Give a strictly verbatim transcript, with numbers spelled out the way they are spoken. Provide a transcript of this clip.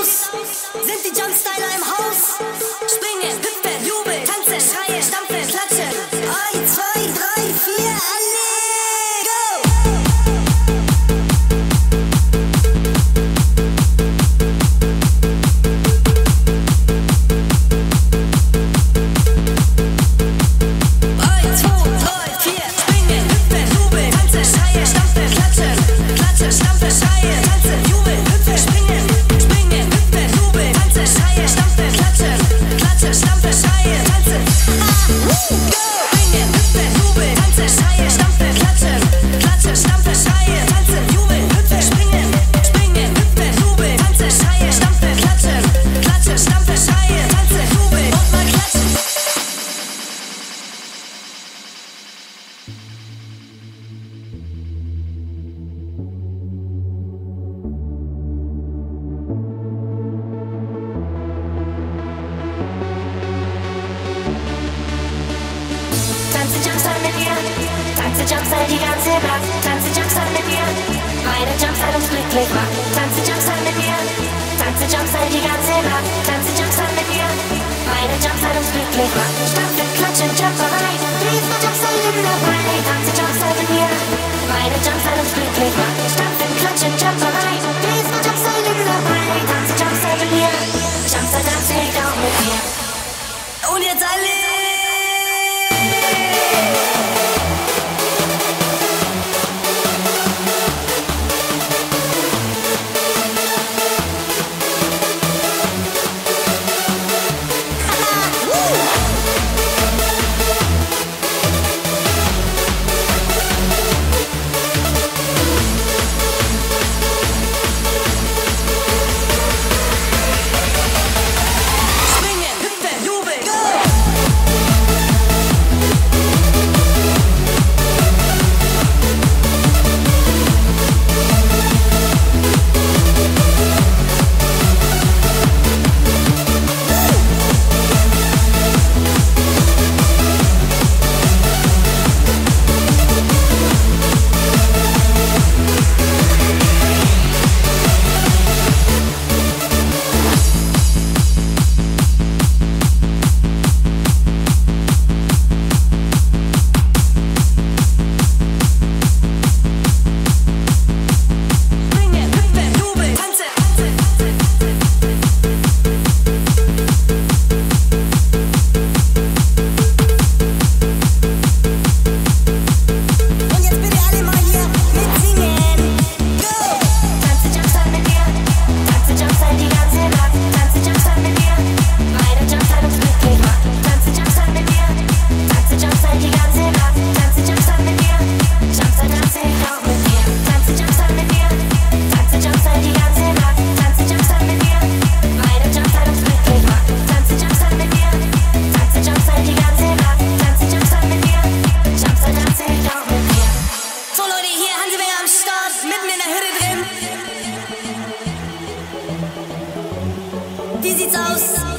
aus? Sind die Jumpstyler im Haus? Springen, hüpfen, jubeln, tanzen, schreien, stampfen, klatschen. Eins, zwei, drei, vier, alle, go! Eins, zwei, drei, vier, springen, hüpfen, jubeln, tanzen, schreien, stampfen, klatschen. Klatschen, stampfen, schreien, tanzen, jubeln, hüpfen, springen. Springen, hüpfen, jubeln, tanzen, schreien, stampfen, klatschen. Klatschen, stampfen, schreien, tanzen. Ah, woo, go! Springen, hüpfen, jubeln, tanzen, schreien, stampfen, klatschen. Klatschen, stampfen, schreien, tanzen, jubeln, hüpfen, springen. Springen, hüpfen, jubeln, tanzen, schreien, stampfen, klatschen. Klatschen, stampfen, schreien, tanzen, jubeln und mal klatschen. Tanze Jumpstyle mit mir, tanze Jumpstyle die ganze Nacht, tanze Jumpstyle mit mir, meine Jumpstyle uns glücklich macht. Tanze Jumpstyle mit mir, tanze Jumpstyle die ganze Nacht, tanze Jumpstyle mit mir, meine Jumpstyle uns glücklich macht. Stampfen, klatschen, Jumperei, Riesen Jumpstyle in dabei. Tanze Jumpstyle mit mir, meine Jumpstyle uns glücklich macht. Stampfen, klatschen, Jumperei, Riesen Jumpstyle in dabei. Tanze Jumpstyle mit mir, Jumpstyle tanze ich auch mit mir. Und jetzt alle! Springen, hüpfen, jubeln, go! Springen, hüpfen, jubeln, tanzen. Und jetzt bitte alle mal hier mitsingen. Go! Tanze Jumpstyle mit mir, tanze Jumpstyle die ganze Nacht, tanze Jumpstyle mit mir, meine Jumpstyle uns glücklich macht. Tanze Jumpstyle mit mir, tanze Jumpstyle die ganze Nacht, tanze Jumpstyle mit mir, Jumpstyle tanze ich auch mit dir. Tanze Jumpstyle mit mir, tanze Jumpstyle die ganze Nacht, tanze Jumpstyle mit mir, meine Jumpstyle uns glücklich macht. Tanze Jumpstyle mit mir, tanze Jumpstyle die ganze Nacht, tanze Jumpstyle mit mir, Jumpstyle tanze ich auch mit dir. So Leute, hier Hansi Wenger am Start, mitten in der Hütte drin. Wie sieht's aus?